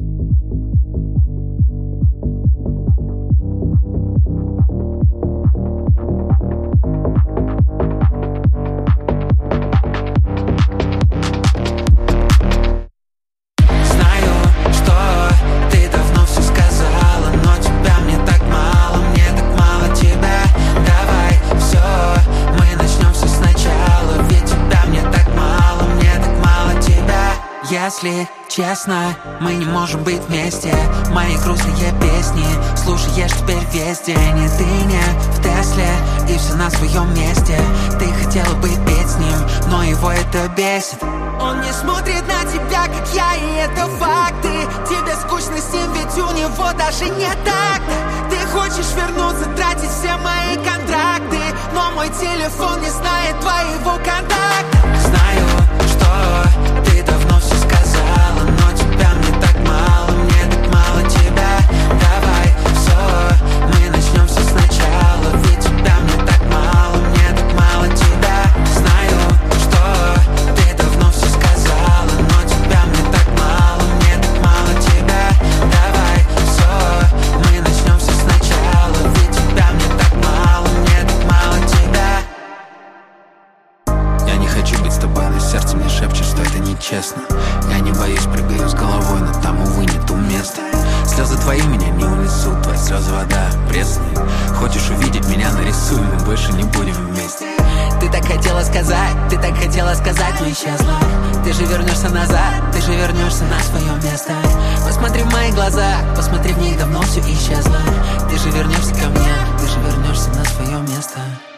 Если честно, мы не можем быть вместе. Мои грустные песни слушаешь теперь весь день. И ты не в Тесле, и все на своем месте. Ты хотела бы петь с ним, но его это бесит. Он не смотрит на тебя, как я, и это факты. Тебе скучно с ним, ведь у него даже нет такта. Ты хочешь вернуться, тратить все мои контракты, но мой телефон не знает твоего контакта. Знаю, что ты давно все сказала, но тебя мне так мало, мне так мало тебя. Давай все, мы начнем все сначала, ведь тебя мне так мало, мне так мало тебя. Знаю, что ты давно все сказала, но тебя мне так мало, мне так мало тебя. Давай все, мы начнем все сначала, ведь тебя мне так мало, мне так мало тебя. Я не хочу быть с тобой, но сердце мне шепчет, что это нечестно. Я не боюсь, прыгаю с головой, но там, увы, нету места. Слезы твои меня не унесут, твои слезы вода пресные. Хочешь увидеть меня, нарисуй, мы больше не будем вместе. Ты так хотела сказать, но исчезла. Ты же вернешься назад, ты же вернешься на свое место. Посмотри в мои глаза, посмотри в них, давно все исчезло. Ты же вернешься ко мне, ты же вернешься на свое место.